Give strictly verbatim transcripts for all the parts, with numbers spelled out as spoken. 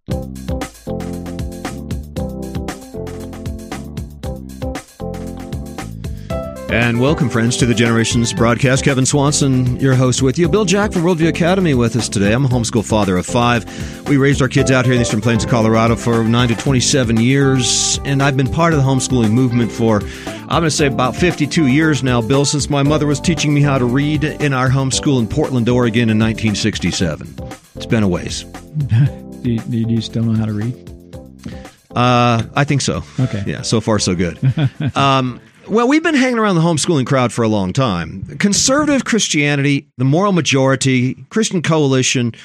And welcome, friends, to the Generations broadcast. Kevin Swanson, your host with you. Bill Jack from Worldview Academy with us today. I'm a homeschool father of five. We raised our kids out here in the Eastern Plains of Colorado for nine to twenty-seven years, and I've been part of the homeschooling movement for, I'm going to say, about fifty-two years now, Bill, since my mother was teaching me how to read in our homeschool in Portland, Oregon in nineteen sixty-seven. It's been a ways. do, you, do you still know how to read? Uh, I think so. Okay. Yeah, so far so good. um Well, we've been hanging around the homeschooling crowd for a long time. Conservative Christianity, the moral majority, Christian Coalition,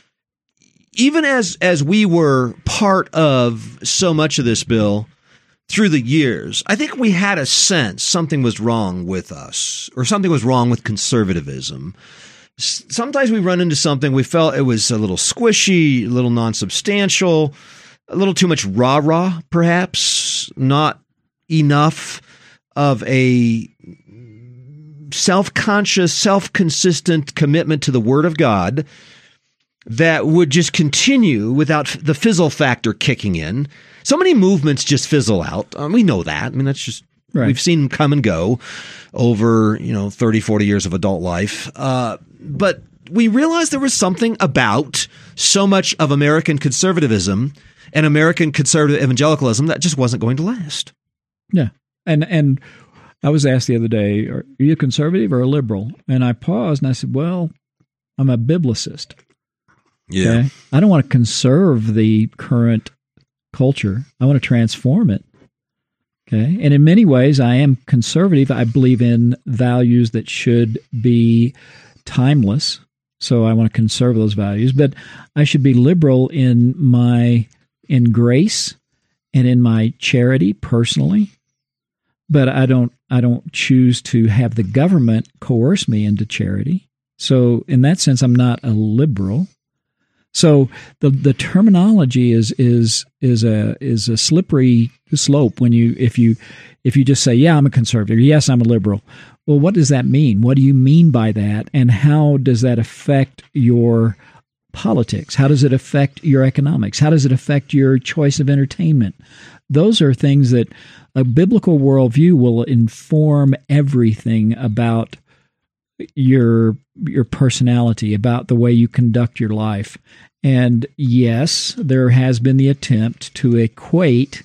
even as as we were part of so much of this, Bill, through the years, I think we had a sense something was wrong with us, or something was wrong with conservatism. Sometimes we run into something, we felt it was a little squishy, a little non-substantial, a little too much rah-rah, perhaps, not enough of a self-conscious, self-consistent commitment to the Word of God that would just continue without the fizzle factor kicking in. So many movements just fizzle out. Um, we know that. I mean, that's just, right. We've seen them come and go over, you know, thirty, forty years of adult life. Uh, but we realized there was something about so much of American conservatism and American conservative evangelicalism that just wasn't going to last. Yeah. And and I was asked the other day, are you a conservative or a liberal? And I paused and I said, well, I'm a biblicist. Yeah. Okay? I don't want to conserve the current culture. I want to transform it. Okay. And in many ways, I am conservative. I believe in values that should be timeless. So I want to conserve those values. But I should be liberal in my in grace and in my charity personally. But I don't I don't choose to have the government coerce me into charity. So in that sense, I'm not a liberal. So the the terminology is is is a is a slippery slope when you if you if you just say, yeah, I'm a conservative, yes, I'm a liberal. Well, what does that mean? What do you mean by that? And how does that affect your politics? How does it affect your economics? How does it affect your choice of entertainment? Those are things that a biblical worldview will inform everything about your your personality, about the way you conduct your life. And yes, there has been the attempt to equate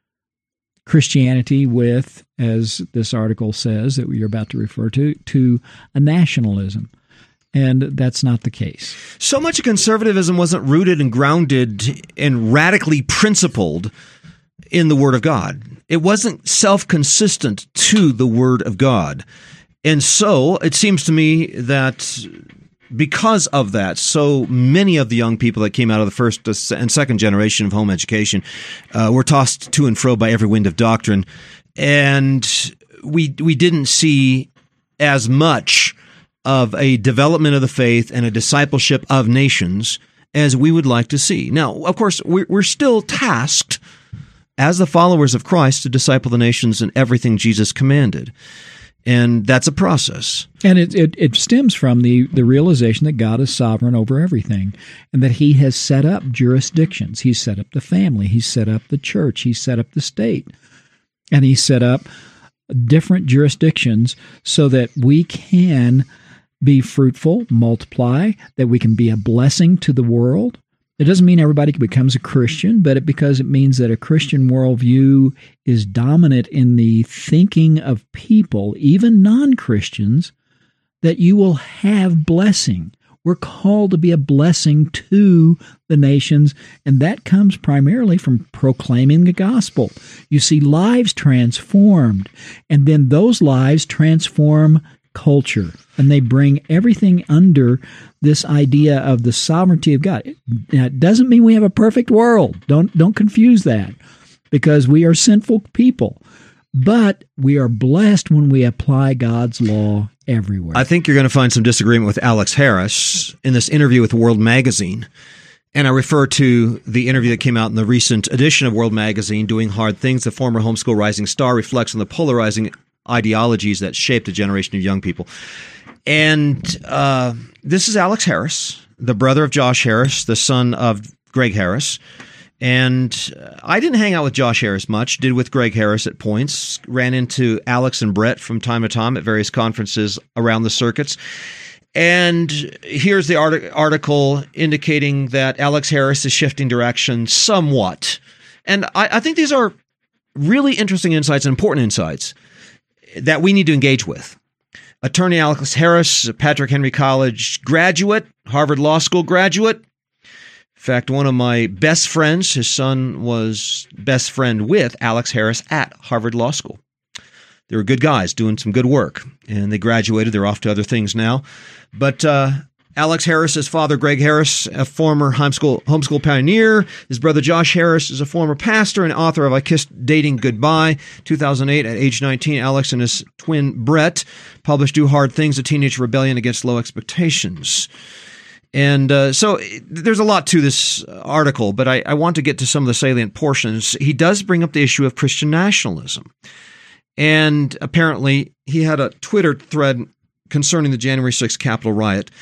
Christianity with, as this article says that we're about to refer to, to a nationalism. And that's not the case. So much of conservatism wasn't rooted and grounded and radically principled in the Word of God. It wasn't self-consistent to the Word of God. And so it seems to me that because of that, so many of the young people that came out of the first and second generation of home education uh, were tossed to and fro by every wind of doctrine. And we we didn't see as much of a development of the faith and a discipleship of nations as we would like to see. Now, of course, we're still tasked as the followers of Christ to disciple the nations in everything Jesus commanded. And that's a process. And it, it, it stems from the, the realization that God is sovereign over everything and that He has set up jurisdictions. He's set up the family. He's set up the church. He's set up the state. And He's set up different jurisdictions so that we can be fruitful, multiply, that we can be a blessing to the world. It doesn't mean everybody becomes a Christian, but it, because it means that a Christian worldview is dominant in the thinking of people, even non-Christians, that you will have blessing. We're called to be a blessing to the nations, and that comes primarily from proclaiming the gospel. You see lives transformed, and then those lives transform culture, and they bring everything under this idea of the sovereignty of God. Now, it doesn't mean we have a perfect world. Don't don't confuse that, because we are sinful people. But we are blessed when we apply God's law everywhere. I think you're going to find some disagreement with Alex Harris in this interview with World Magazine. And I refer to the interview that came out in the recent edition of World Magazine, Doing Hard Things. The former homeschool rising star reflects on the polarizing ideologies that shaped a generation of young people. And uh, this is Alex Harris, the brother of Josh Harris, the son of Greg Harris. And I didn't hang out with Josh Harris much, did with Greg Harris at points, ran into Alex and Brett from time to time at various conferences around the circuits. And here's the art- article indicating that Alex Harris is shifting direction somewhat. And I, I think these are really interesting insights and important insights that we need to engage with. Attorney Alex Harris, Patrick Henry College graduate, Harvard Law School graduate. In fact, one of my best friends, his son was best friend with Alex Harris at Harvard Law School. They were good guys doing some good work, and they graduated. They're off to other things now. But uh, Alex Harris's father, Greg Harris, a former homeschool, homeschool pioneer. His brother, Josh Harris, is a former pastor and author of I Kissed Dating Goodbye. two thousand eight, at age nineteen, Alex and his twin, Brett, published Do Hard Things, A Teenage Rebellion Against Low Expectations. And uh, so there's a lot to this article, but I, I want to get to some of the salient portions. He does bring up the issue of Christian nationalism. And apparently he had a Twitter thread concerning the January sixth Capitol riot.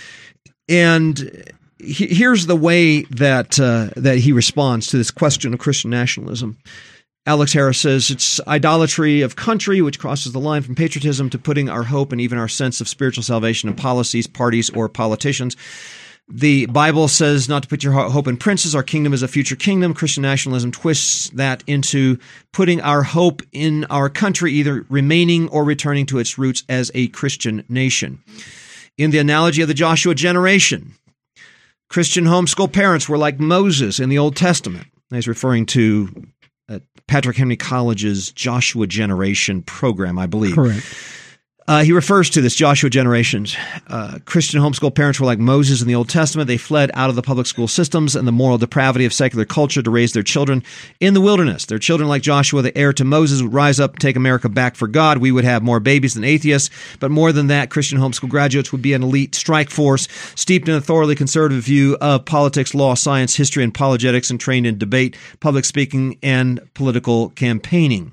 And he, here's the way that uh, that he responds to this question of Christian nationalism. Alex Harris says, it's idolatry of country, which crosses the line from patriotism to putting our hope and even our sense of spiritual salvation in policies, parties, or politicians. The Bible says not to put your hope in princes. Our kingdom is a future kingdom. Christian nationalism twists that into putting our hope in our country, either remaining or returning to its roots as a Christian nation. In the analogy of the Joshua generation, Christian homeschool parents were like Moses in the Old Testament. He's referring to uh, Patrick Henry College's Joshua generation program, I believe. Correct. Uh, he refers to this Joshua generations. Uh, Christian homeschool parents were like Moses in the Old Testament. They fled out of the public school systems and the moral depravity of secular culture to raise their children in the wilderness. Their children, like Joshua, the heir to Moses, would rise up, take America back for God. We would have more babies than atheists. But more than that, Christian homeschool graduates would be an elite strike force, steeped in a thoroughly conservative view of politics, law, science, history, and apologetics, and trained in debate, public speaking, and political campaigning.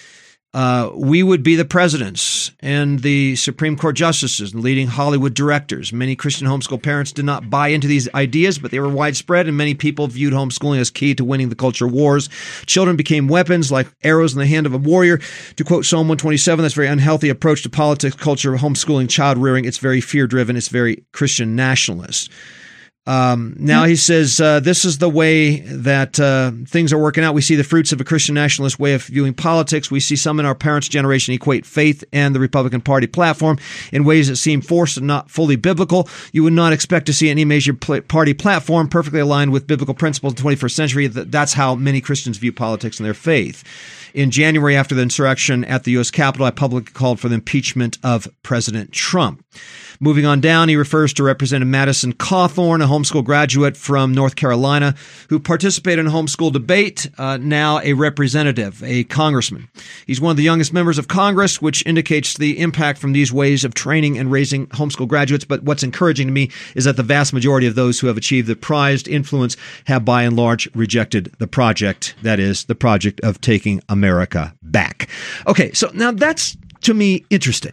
Uh, we would be the presidents and the Supreme Court justices and leading Hollywood directors. Many Christian homeschool parents did not buy into these ideas, but they were widespread, and many people viewed homeschooling as key to winning the culture wars. Children became weapons like arrows in the hand of a warrior. To quote Psalm one twenty-seven, that's a very unhealthy approach to politics, culture, homeschooling, child rearing. It's very fear-driven. It's very Christian nationalist. Um, now he says, uh, this is the way that uh, things are working out. We see the fruits of a Christian nationalist way of viewing politics. We see some in our parents' generation equate faith and the Republican Party platform in ways that seem forced and not fully biblical. You would not expect to see any major pl- party platform perfectly aligned with biblical principles in the twenty-first century. That's how many Christians view politics and their faith. In January, after the insurrection at the U S Capitol, I publicly called for the impeachment of President Trump. Moving on down, he refers to Representative Madison Cawthorn, a homeschool graduate from North Carolina who participated in a homeschool debate, uh, now a representative, a congressman. He's one of the youngest members of Congress, which indicates the impact from these ways of training and raising homeschool graduates. But what's encouraging to me is that the vast majority of those who have achieved the prized influence have by and large rejected the project, that is, the project of taking America back. Okay, so now that's, to me, interesting.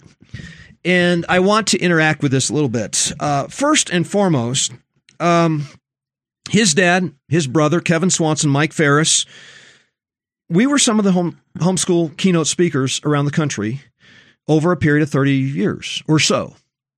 And I want to interact with this a little bit. Uh, first and foremost, um, his dad, his brother, Kevin Swanson, Mike Ferris, we were some of the home, homeschool keynote speakers around the country over a period of thirty years or so.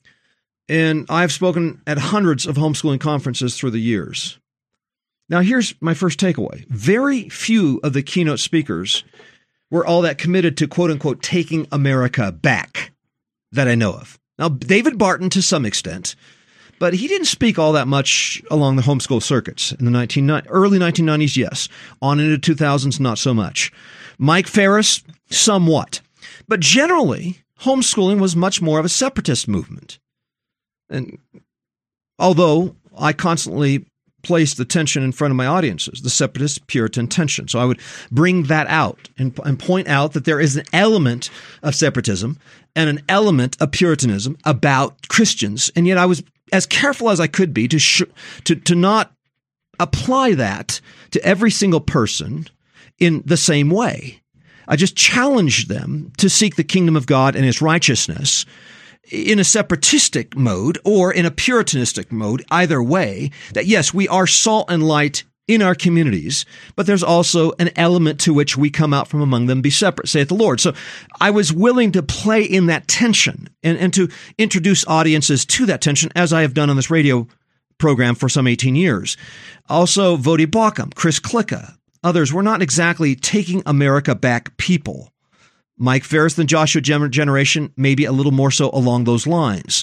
And I've spoken at hundreds of homeschooling conferences through the years. Now, here's my first takeaway. Very few of the keynote speakers were all that committed to, quote unquote, taking America back that I know of. Now, David Barton to some extent, but he didn't speak all that much along the homeschool circuits in the nineteen, early nineteen nineties, yes. On into two thousands, not so much. Mike Ferris, somewhat. But generally, homeschooling was much more of a separatist movement. And although I constantly place the tension in front of my audiences, the separatist Puritan tension. So I would bring that out and, and point out that there is an element of separatism and an element of Puritanism about Christians. And yet I was as careful as I could be to sh- to, to not apply that to every single person in the same way. I just challenged them to seek the kingdom of God and his righteousness in a separatistic mode or in a puritanistic mode, either way, that yes, we are salt and light in our communities, but there's also an element to which we come out from among them, be separate, saith the Lord. So I was willing to play in that tension and, and to introduce audiences to that tension, as I have done on this radio program for some eighteen years. Also, Voddie Baucham, Chris Klicka, others were not exactly taking America back people. Mike Ferris, the Joshua generation, maybe a little more so along those lines.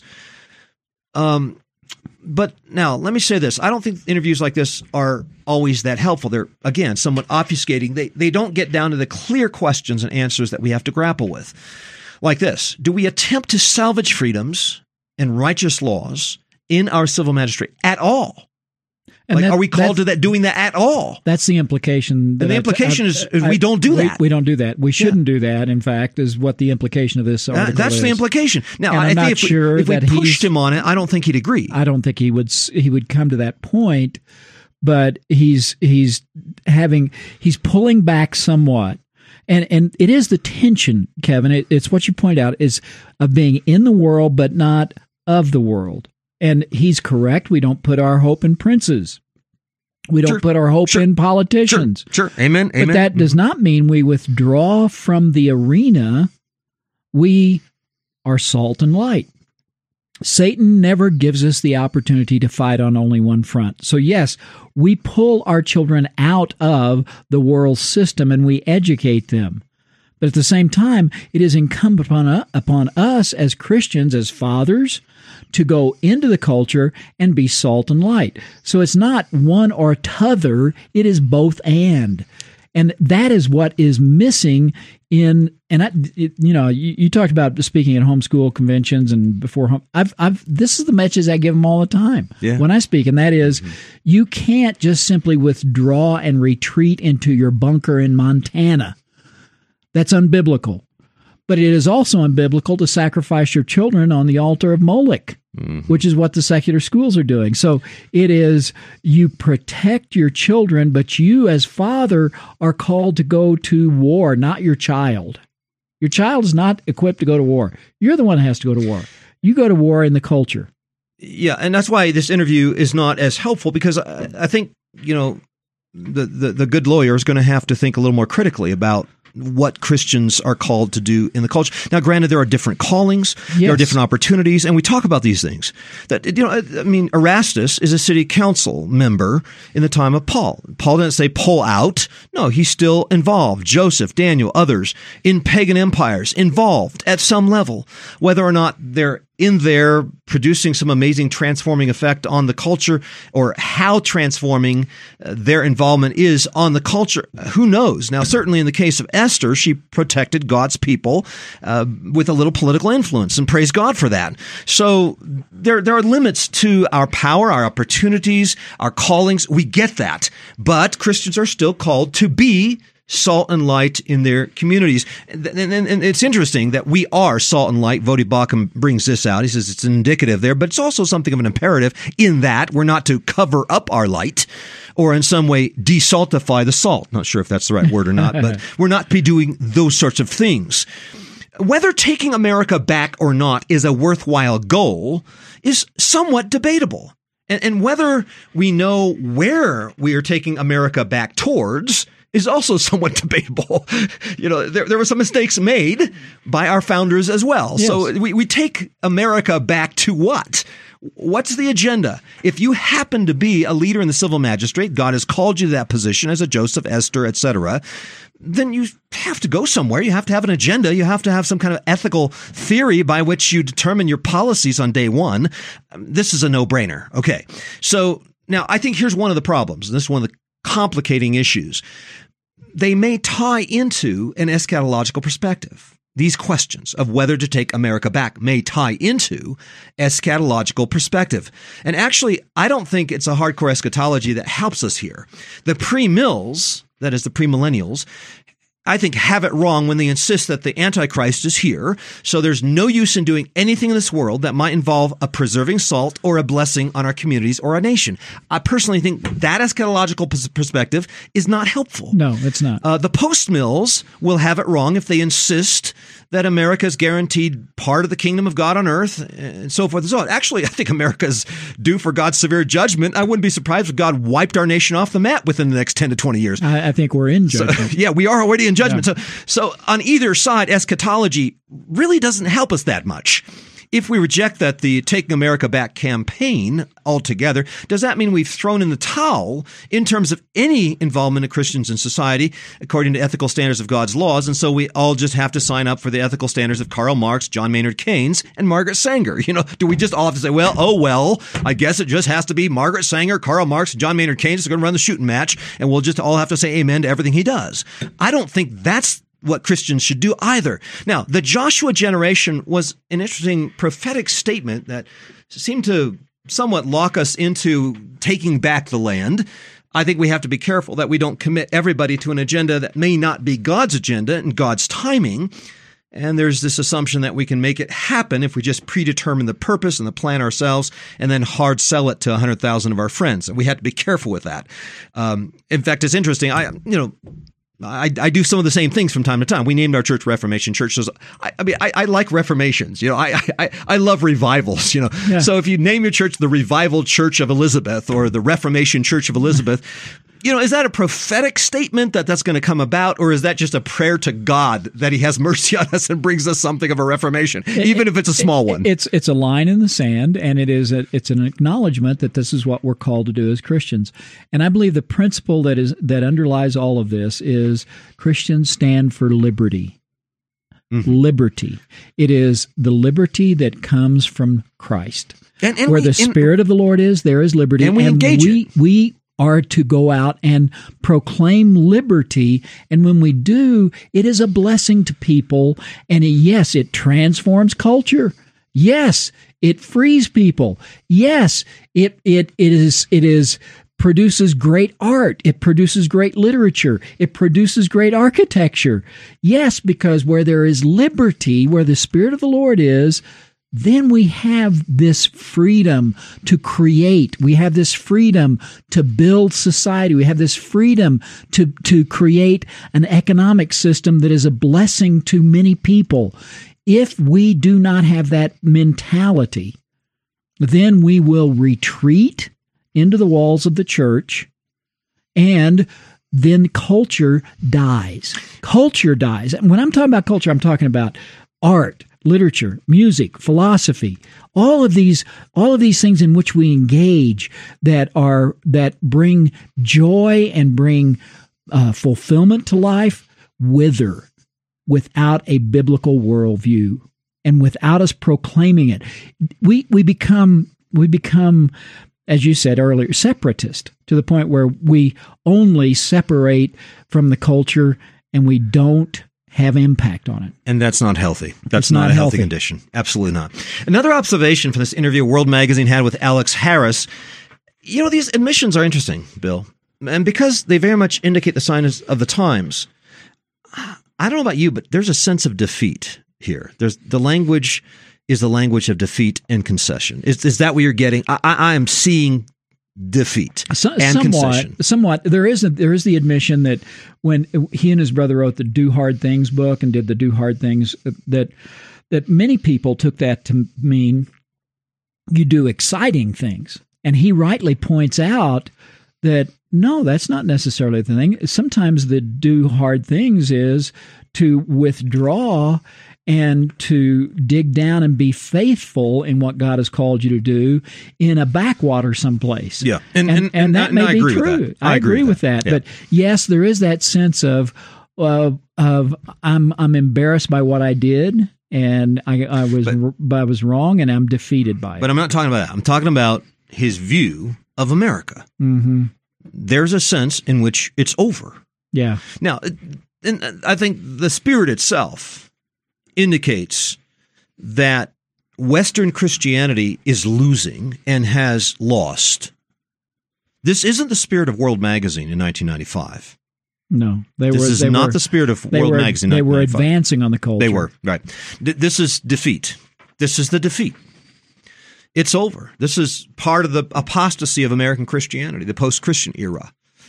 Um, But now, let me say this. I don't think interviews like this are always that helpful. They're, again, somewhat obfuscating. They they don't get down to the clear questions and answers that we have to grapple with. Like this. Do we attempt to salvage freedoms and righteous laws in our civil magistrate at all? And like, that, are we called to that doing that at all? That's the implication. That and the implication I, is, is I, we don't do we, that. We don't do that. We shouldn't yeah. do that, in fact, is what the implication of this article uh, That's is. the implication. Now, and I I'm think not if sure we, if we that pushed him on it, I don't think he'd agree. I don't think he would he would come to that point, but he's he's having he's pulling back somewhat. And and it is the tension, Kevin, it, it's what you point out, is of being in the world but not of the world. And he's correct. We don't put our hope in princes. We don't sure. put our hope sure. in politicians. Sure. sure. Amen. Amen. But that mm-hmm. does not mean we withdraw from the arena. We are salt and light. Satan never gives us the opportunity to fight on only one front. So yes, we pull our children out of the world system and we educate them. But at the same time, it is incumbent upon, uh, upon us as Christians, as fathers, to go into the culture and be salt and light. So it's not one or t'other, it is both and. And that is what is missing in, and I, it, you know, you, you talked about speaking at homeschool conventions and before home. I've, I've, this is the message I give them all the time yeah. when I speak, and that is, mm-hmm. you can't just simply withdraw and retreat into your bunker in Montana. That's unbiblical. But it is also unbiblical to sacrifice your children on the altar of Moloch, mm-hmm. which is what the secular schools are doing. So it is, you protect your children, but you as father are called to go to war, not your child. Your child is not equipped to go to war. You're the one that has to go to war. You go to war in the culture. Yeah, and that's why this interview is not as helpful, because I, I think, you know, the, the, the good lawyer is going to have to think a little more critically about what Christians are called to do in the culture. Now, granted, there are different callings, yes. there are different opportunities, and we talk about these things. That, you know, I mean, Erastus is a city council member in the time of Paul. Paul didn't say pull out. No, he's still involved. Joseph, Daniel, others in pagan empires, involved at some level, whether or not they're in there producing some amazing transforming effect on the culture, or how transforming uh, their involvement is on the culture. Who knows? Now, certainly in the case of Esther, she protected God's people uh, with a little political influence, and praise God for that. So there, there are limits to our power, our opportunities, our callings. We get that. But Christians are still called to be salt and light in their communities. And, and, and it's interesting that we are salt and light. Voddie Baucham brings this out. He says it's indicative there, but it's also something of an imperative in that we're not to cover up our light or in some way desaltify the salt. Not sure if that's the right word or not, but we're not to be doing those sorts of things. Whether taking America back or not is a worthwhile goal is somewhat debatable. And, and whether we know where we are taking America back towards is also somewhat debatable. You know, there, there were some mistakes made by our founders as well. Yes. So we, we take America back to what? What's the agenda? If you happen to be a leader in the civil magistrate, God has called you to that position as a Joseph, Esther, et cetera, then you have to go somewhere. You have to have an agenda. You have to have some kind of ethical theory by which you determine your policies on day one. This is a no-brainer. Okay. So now I think here's one of the problems, and this is one of the complicating issues. They may tie into an eschatological perspective. These questions of whether to take America back may tie into eschatological perspective. And actually, I don't think it's a hardcore eschatology that helps us here. The pre-mills, that is the premillennials, I think, have it wrong when they insist that the Antichrist is here, so there's no use in doing anything in this world that might involve a preserving salt or a blessing on our communities or our nation. I personally think that eschatological perspective is not helpful. No, it's not. Uh, the post-mills will have it wrong if they insist that America is guaranteed part of the kingdom of God on earth and so forth and so on. Actually, I think America's due for God's severe judgment. I wouldn't be surprised if God wiped our nation off the map within the next ten to twenty years. I, I think we're in judgment. So, yeah, we are already in judgment. Yeah. So, so on either side, eschatology really doesn't help us that much. If we reject that the Taking America Back campaign altogether, does that mean we've thrown in the towel in terms of any involvement of Christians in society according to ethical standards of God's laws? And so we all just have to sign up for the ethical standards of Karl Marx, John Maynard Keynes, and Margaret Sanger. You know, do we just all have to say, well, oh, well, I guess it just has to be Margaret Sanger, Karl Marx, and John Maynard Keynes is going to run the shooting match, and we'll just all have to say amen to everything he does. I don't think that's what Christians should do either. Now, the Joshua generation was an interesting prophetic statement that seemed to somewhat lock us into taking back the land. I think we have to be careful that we don't commit everybody to an agenda that may not be God's agenda and God's timing. And there's this assumption that we can make it happen if we just predetermine the purpose and the plan ourselves and then hard sell it to one hundred thousand of our friends. And we have to be careful with that. Um, in fact, it's interesting. I, you know, I, I do some of the same things from time to time. We named our church Reformation Church. So I, I mean, I, I like reformations. You know, I, I I love revivals. You know, yeah. So if you name your church the Revival Church of Elizabeth or the Reformation Church of Elizabeth, you know, is that a prophetic statement that that's going to come about, or is that just a prayer to God that He has mercy on us and brings us something of a reformation, even if it's a small one? It's it's a line in the sand, and it is a, it's an acknowledgement that this is what we're called to do as Christians. And I believe the principle that is that underlies all of this is Christians stand for liberty. Mm-hmm. Liberty. It is the liberty that comes from Christ. And, and Where we, the Spirit and, of the Lord is, there is liberty. And we and engage we, it. We are to go out and proclaim liberty. And when we do, it is a blessing to people. And yes, it transforms culture. Yes, it frees people. Yes, it it it is it is produces great art. It produces great literature. It produces great architecture. Yes, because where there is liberty, where the Spirit of the Lord is, then we have this freedom to create. We have this freedom to build society. We have this freedom to, to create an economic system that is a blessing to many people. If we do not have that mentality, then we will retreat into the walls of the church, and then culture dies. Culture dies. And when I'm talking about culture, I'm talking about art, literature, music, philosophy, all of these, all of these things in which we engage that are that bring joy and bring uh, fulfillment to life, wither without a biblical worldview and without us proclaiming it. We we become we become, as you said earlier, separatist to the point where we only separate from the culture and we don't have impact on it. And that's not healthy. That's not not, a healthy, healthy condition. Absolutely not. Another observation from this interview World Magazine had with Alex Harris, you know, these admissions are interesting, Bill. And because they very much indicate the signs of the times, I don't know about you, but there's a sense of defeat here. There's the language is the language of defeat and concession. Is, is that what you're getting? I, I, I am seeing defeat so, and somewhat, concession. Somewhat. There is a, there is the admission that when he and his brother wrote the Do Hard Things book and did the Do Hard Things, that that many people took that to mean you do exciting things. And he rightly points out that no, that's not necessarily the thing. Sometimes the do hard things is to withdraw and to dig down and be faithful in what God has called you to do in a backwater someplace. Yeah. And, and, and, and that and may I be agree true. With that. I, I agree, agree with that. that. Yeah. But yes, there is that sense of, uh, of I'm I'm embarrassed by what I did, and I, I was but, I was wrong, and I'm defeated by it. But I'm not talking about that. I'm talking about his view of America. Mm-hmm. There's a sense in which it's over. Yeah. Now, and I think the spirit itself indicates that Western Christianity is losing and has lost. This isn't the spirit of World Magazine in nineteen ninety-five. No, they this were. is they not were, the spirit of they World were, Magazine. They were nineteen ninety-five. advancing on the culture. They were, right. D- this is defeat. This is the defeat. It's over. This is part of the apostasy of American Christianity, the post-Christian era.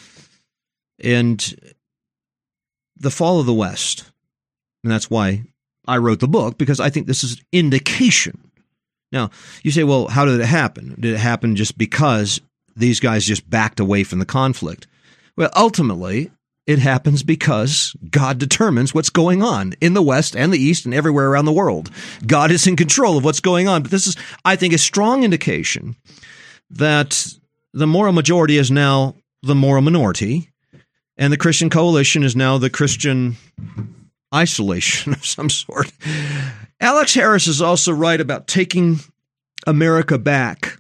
And the fall of the West, and that's why I wrote the book, because I think this is indication. Now, you say, well, how did it happen? Did it happen just because these guys just backed away from the conflict? Well, ultimately, it happens because God determines what's going on in the West and the East and everywhere around the world. God is in control of what's going on. But this is, I think, a strong indication that the moral majority is now the moral minority, and the Christian coalition is now the Christian isolation of some sort. Alex Harris is also right about taking America back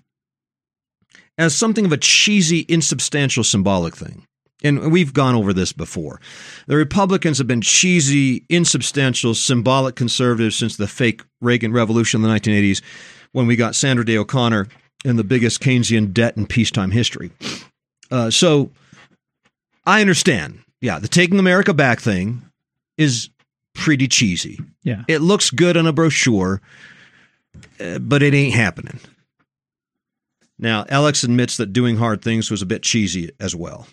as something of a cheesy, insubstantial, symbolic thing. And we've gone over this before. The Republicans have been cheesy, insubstantial, symbolic conservatives since the fake Reagan Revolution in the nineteen eighties, when we got Sandra Day O'Connor in the biggest Keynesian debt in peacetime history. Uh, so I understand. Yeah, the Taking America Back thing is pretty cheesy. Yeah. It looks good on a brochure, uh, but it ain't happening. Now, Alex admits that doing hard things was a bit cheesy as well.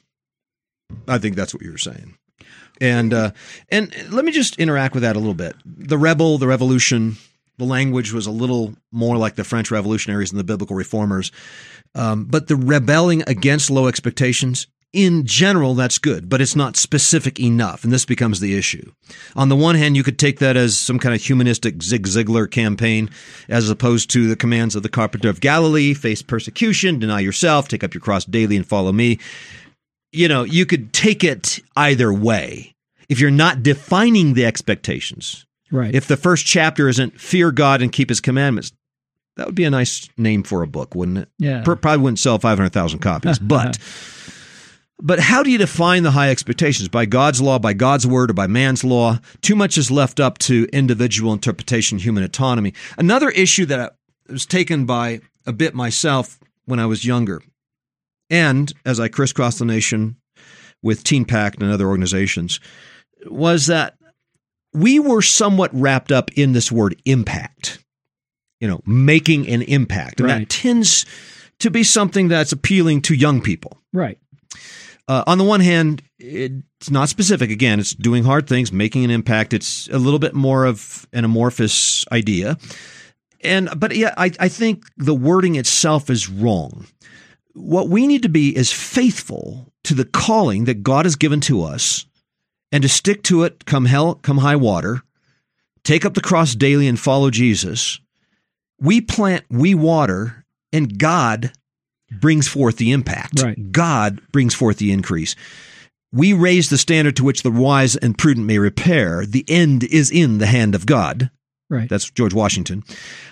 I think that's what you were saying. And uh, and let me just interact with that a little bit. The rebel, the revolution, the language was a little more like the French revolutionaries and the biblical reformers. Um, but the rebelling against low expectations, in general, that's good, but it's not specific enough, and this becomes the issue. On the one hand, you could take that as some kind of humanistic Zig Ziglar campaign, as opposed to the commands of the carpenter of Galilee: face persecution, deny yourself, take up your cross daily, and follow me. You know, you could take it either way. If you're not defining the expectations, right? If the first chapter isn't fear God and keep his commandments, that would be a nice name for a book, wouldn't it? Yeah. Probably wouldn't sell five hundred thousand copies, but... But how do you define the high expectations? By God's law, by God's word, or by man's law? Too much is left up to individual interpretation, human autonomy. Another issue that I was taken by a bit myself when I was younger, and as I crisscrossed the nation with Teen Pact and other organizations, was that we were somewhat wrapped up in this word impact, you know, making an impact. And right. that tends to be something that's appealing to young people. Right. Uh, on the one hand, it's not specific. Again, it's doing hard things, making an impact. It's a little bit more of an amorphous idea. And but yeah, I, I think the wording itself is wrong. What we need to be is faithful to the calling that God has given to us, and to stick to it come hell, come high water, take up the cross daily and follow Jesus. We plant, we water, and God brings forth the impact. Right. God brings forth the increase. We raise the standard to which the wise and prudent may repair. The end is in the hand of God. Right. That's George Washington.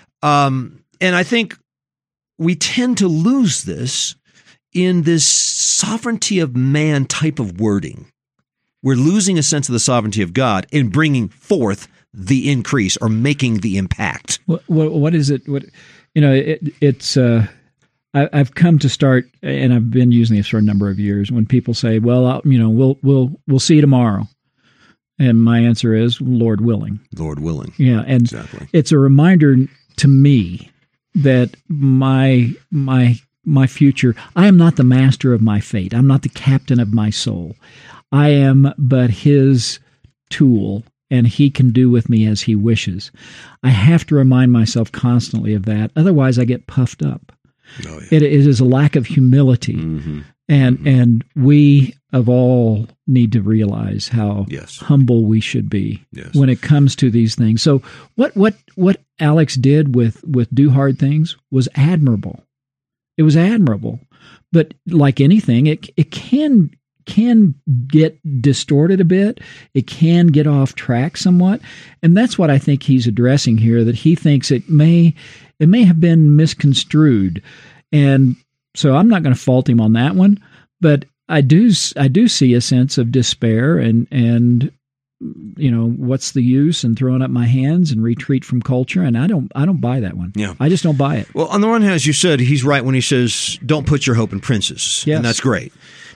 Um, and I think we tend to lose this in this sovereignty of man type of wording. We're losing a sense of the sovereignty of God in bringing forth the increase or making the impact. What, what, what is it? What, you know, it, it's, uh, I, I've come to start, and I've been using this for a number of years, when people say, well, I'll, you know, we'll, we'll, we'll see you tomorrow. And my answer is, Lord willing. Lord willing. Yeah. And exactly. It's a reminder to me that my, my, my future, I am not the master of my fate. I'm not the captain of my soul. I am but his tool, and he can do with me as he wishes. I have to remind myself constantly of that. Otherwise, I get puffed up. Oh, yeah. It, it is a lack of humility. Mm-hmm. And mm-hmm. and we of all need to realize how yes. humble we should be yes. when it comes to these things. So what what what Alex did with, with Do Hard Things was admirable. It was admirable. But like anything, it it can can get distorted a bit. It can get off track somewhat. And that's what I think he's addressing here, that he thinks it may it may have been misconstrued. And so I'm not going to fault him on that one, but I do I do see a sense of despair and and you know, what's the use in throwing up my hands and retreat from culture? And I don't I don't buy that one. Yeah. I just don't buy it. Well, on the one hand, as you said, he's right when he says, don't put your hope in princes. Yes. And that's great.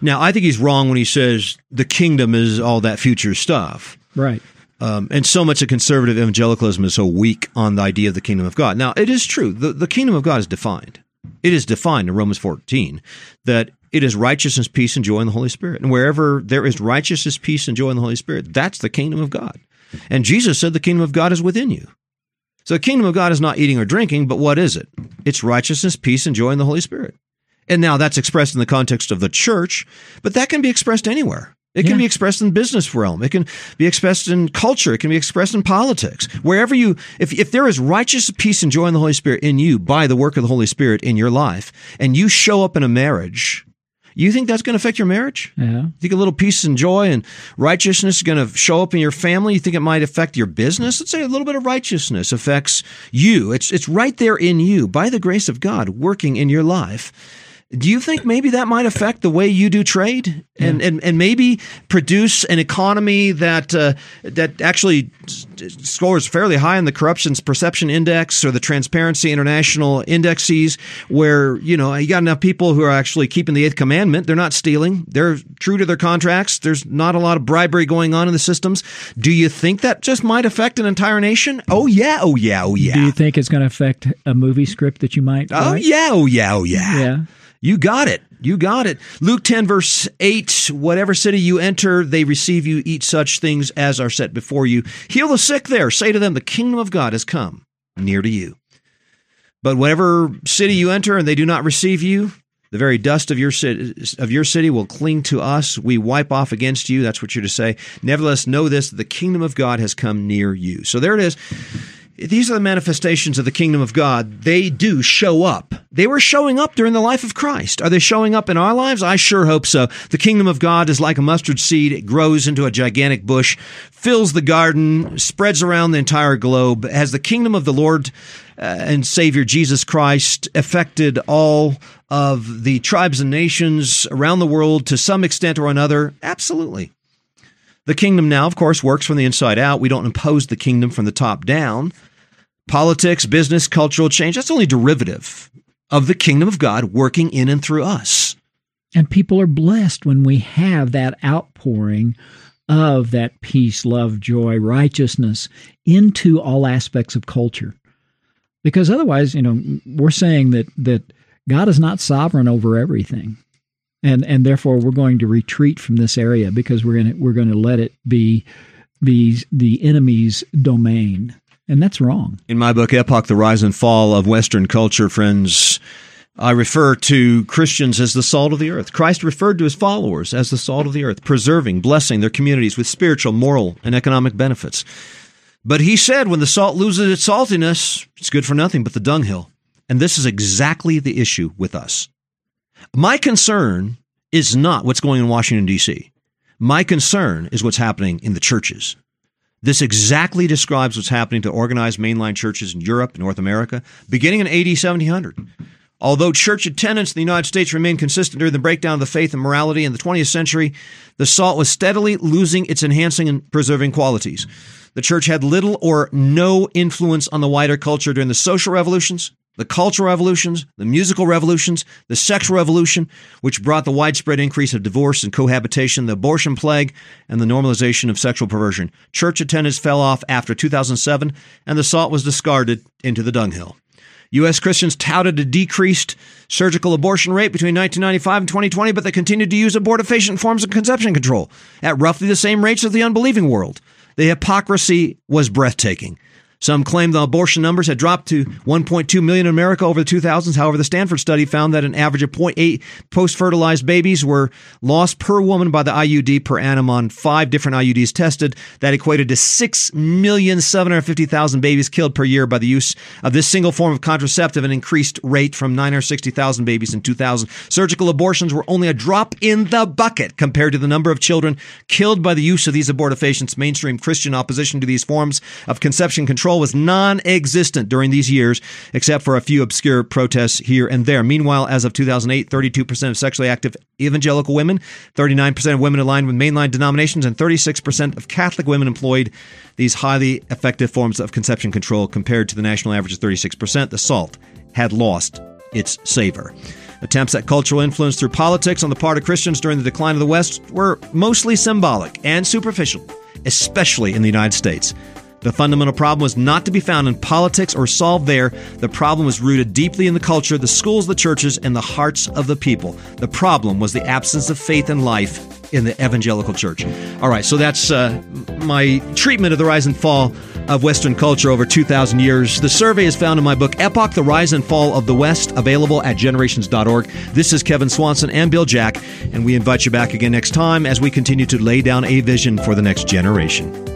Now, I think he's wrong when he says the kingdom is all that future stuff. Right. Um, and so much of conservative evangelicalism is so weak on the idea of the kingdom of God. Now, it is true. The, the kingdom of God is defined. It is defined in Romans fourteen that it is righteousness, peace, and joy in the Holy Spirit. And wherever there is righteousness, peace, and joy in the Holy Spirit, that's the kingdom of God. And Jesus said the kingdom of God is within you. So the kingdom of God is not eating or drinking, but what is it? It's righteousness, peace, and joy in the Holy Spirit. And now that's expressed in the context of the church, but that can be expressed anywhere. It can yeah. be expressed in the business realm. It can be expressed in culture. It can be expressed in politics. Wherever you, if, if there is righteousness, peace, and joy in the Holy Spirit in you by the work of the Holy Spirit in your life, and you show up in a marriage, you think that's going to affect your marriage? Yeah. You think a little peace and joy and righteousness is going to show up in your family? You think it might affect your business? Let's say a little bit of righteousness affects you. It's, it's right there in you by the grace of God working in your life. Do you think maybe that might affect the way you do trade and, yeah. and, and maybe produce an economy that uh, that actually scores fairly high in the Corruption Perception Index or the Transparency International indexes where, you know, you got enough people who are actually keeping the Eighth Commandment. They're not stealing. They're true to their contracts. There's not a lot of bribery going on in the systems. Do you think that just might affect an entire nation? Oh, yeah. Oh, yeah. Oh, yeah. Do you think it's going to affect a movie script that you might write? Oh, yeah. Oh, yeah. Oh, yeah. Yeah. You got it. You got it. Luke ten, verse eight, whatever city you enter, they receive you, eat such things as are set before you. Heal the sick there. Say to them, the kingdom of God has come near to you. But whatever city you enter and they do not receive you, the very dust of your city, of your city will cling to us. We wipe off against you. That's what you're to say. Nevertheless, know this, the kingdom of God has come near you. So there it is. These are the manifestations of the kingdom of God. They do show up. They were showing up during the life of Christ. Are they showing up in our lives? I sure hope so. The kingdom of God is like a mustard seed. It grows into a gigantic bush, fills the garden, spreads around the entire globe. Has the kingdom of the Lord uh, and Savior Jesus Christ affected all of the tribes and nations around the world to some extent or another? Absolutely. The kingdom now, of course, works from the inside out. We don't impose the kingdom from the top down. Politics, business, cultural change, that's only derivative of the kingdom of God working in and through us. And people are blessed when we have that outpouring of that peace, love, joy, righteousness into all aspects of culture. Because otherwise, you know, we're saying that that God is not sovereign over everything. And and therefore we're going to retreat from this area because we're going to we're going to let it be the the enemy's domain, and that's wrong. In my book, Epoch: The Rise and Fall of Western Culture, friends, I refer to Christians as the salt of the earth. Christ referred to his followers as the salt of the earth, preserving, blessing their communities with spiritual, moral, and economic benefits. But he said, when the salt loses its saltiness, it's good for nothing but the dunghill. And this is exactly the issue with us. My concern is not what's going on in Washington, D C My concern is what's happening in the churches. This exactly describes what's happening to organized mainline churches in Europe and North America, beginning in A D seventeen hundred. Although church attendance in the United States remained consistent during the breakdown of the faith and morality in the twentieth century, the salt was steadily losing its enhancing and preserving qualities. The church had little or no influence on the wider culture during the social revolutions, the cultural revolutions, the musical revolutions, the sexual revolution, which brought the widespread increase of divorce and cohabitation, the abortion plague, and the normalization of sexual perversion. Church attendance fell off after two thousand seven, and the salt was discarded into the dunghill. U S Christians touted a decreased surgical abortion rate between nineteen ninety-five and twenty twenty, but they continued to use abortifacient forms of conception control at roughly the same rates as the unbelieving world. The hypocrisy was breathtaking. Some claim the abortion numbers had dropped to one point two million in America over the two thousands. However, the Stanford study found that an average of zero point eight post-fertilized babies were lost per woman by the I U D per annum on five different I U Ds tested. That equated to six million seven hundred fifty thousand babies killed per year by the use of this single form of contraceptive, an increased rate from nine hundred sixty thousand babies in two thousand. Surgical abortions were only a drop in the bucket compared to the number of children killed by the use of these abortifacients. Mainstream Christian opposition to these forms of conception control was non-existent during these years, except for a few obscure protests here and there. Meanwhile, as of two thousand eight, thirty-two percent of sexually active evangelical women, thirty-nine percent of women aligned with mainline denominations, and thirty-six percent of Catholic women employed these highly effective forms of conception control compared to the national average of thirty-six percent. The salt had lost its savor. Attempts at cultural influence through politics on the part of Christians during the decline of the West were mostly symbolic and superficial, especially in the United States. The fundamental problem was not to be found in politics or solved there. The problem was rooted deeply in the culture, the schools, the churches, and the hearts of the people. The problem was the absence of faith and life in the evangelical church. All right, so that's uh, my treatment of the rise and fall of Western culture over two thousand years. The survey is found in my book, Epoch, The Rise and Fall of the West, available at generations dot org. This is Kevin Swanson and Bill Jack, and we invite you back again next time as we continue to lay down a vision for the next generation.